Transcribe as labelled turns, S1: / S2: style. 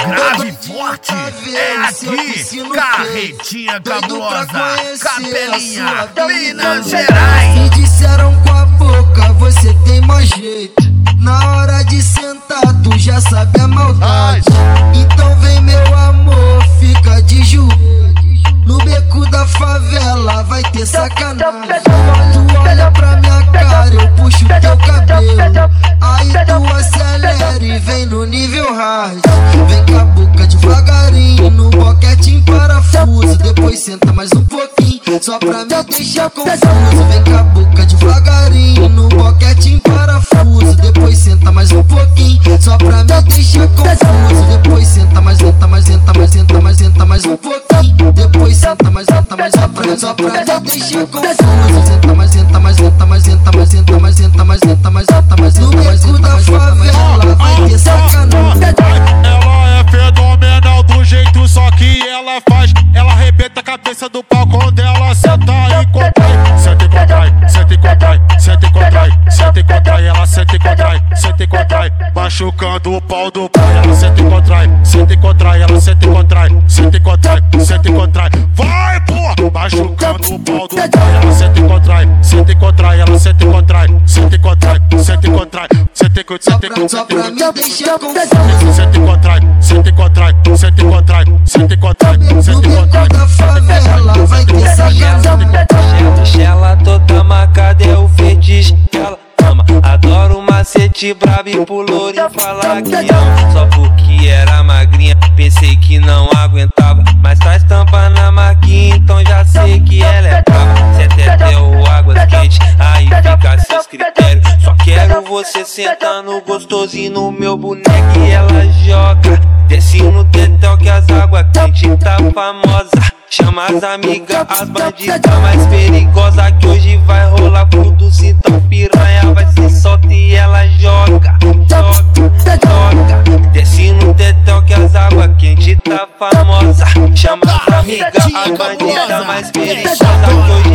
S1: grave e forte é aqui, Carretinha Cabulosa, Capelinha, Minas Gerais.
S2: Me disseram com a boca, você tem mais jeito. Na hora de sentar, tu já sabe a maldade. Então vem meu amor, fica de joelho. No beco da favela vai ter sacanagem. Tu olha pra minha cara, eu puxo teu cabelo. Aí tu acelera e vem no nível hard. Vem com a boca devagarinho, no boquete em parafuso. Depois senta mais um pouquinho, só pra me deixar confuso. Vem com a boca devagarinho, no boquete em parafuso. Depois senta mais um pouquinho, só pra me deixar confuso. Depois senta mais, senta mais, senta mais, senta mais, senta mais um pouquinho. Depois senta mais, senta mais, só pra me deixar confuso. Senta mais, senta mais, senta mais, senta mais, senta mais, senta mais, senta mais, senta mais, senta mais, senta mais, senta mais, favela vai ter sacanagem.
S3: Ela é fenomenal do jeito só que ela faz. Ela arrebenta a cabeça do pau quando ela senta e contrai. Senta e contrai, senta e contrai, senta e contrai, senta e contrai. Ela senta e contrai, senta e contrai, machucando o pau do pai. Ela senta e contrai, senta e contrai, ela senta e contrai, senta e contrai, senta e contrai. Vai, pô! Machucando o pau do pai. Ela senta e contrai, senta e contrai, ela senta e contrai, senta e contrai, senta e contrai, senta e contrai, senta e contrai,
S2: só pra me deixar confuso.
S3: senta e contrai, senta e contrai, senta e contrai, senta e contrai, senta e contrai.
S2: Da favela vai ter sacanagem.
S4: Ela toda marcada é o fetiche que ela ama. Adoro um macete brabo e pro lourinho falar que ama. Só porque era magrinha, pensei que não aguentava. Mas faz tampa na marquinha, então já sei que ela é brava. Senta até o águas quentes, aí fica seus critérios. Só quero você sentando gostosinho no meu boneco e ela joga. Desce no tetel que as águas quentes tá famosa. Chama as amigas, as bandidas mais perigosas, que hoje vai rolar frutos, então piranha vai se solta e ela joga, joga, joga. Desce no tetel que as águas quentes tá famosa. Chama as amigas, as bandidas mais perigosas, que hoje